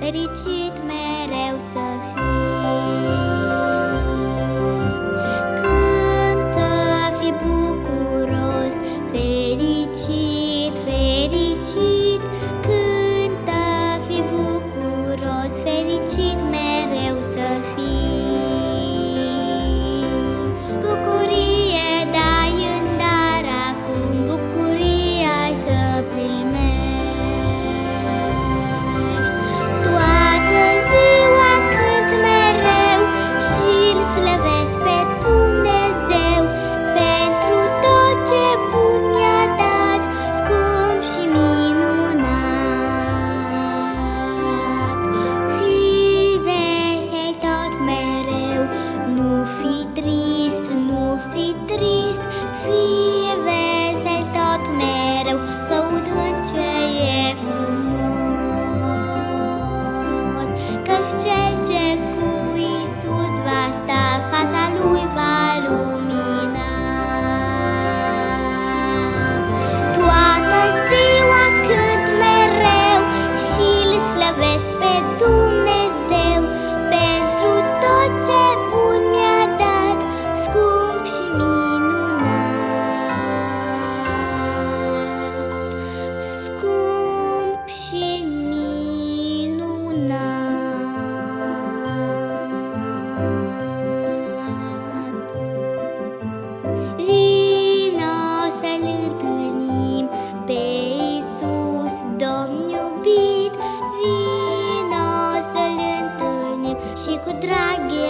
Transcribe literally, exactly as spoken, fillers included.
fericit mereu să fii. Cântă, fi bucuros, fericit, fericit. Cântă, fi bucuros, fericit mereu să fii. Bucurie dai în dar acum, bucurie ai să primești. Toată ziua cânt mereu și-L slăvesc pe Dumnezeu pentru tot ce bun mi-a dat, scump și minunat. Fii vesel tot mereu, nu fi trist, nu fi trist. Fii vesel tot mereu, căutând ce e frumos. Căci cel ce cu Iisus va sta, fața lui va lumina. Toată ziua cânt mereu și-L slăvesc pe Dumnezeu pentru tot ce bun mi-a dat, scump și minunat. Scump și minunat. Vino să-L întâlnim pe Iisus, Domn iubit. Vino să-L întâlnim și cu drag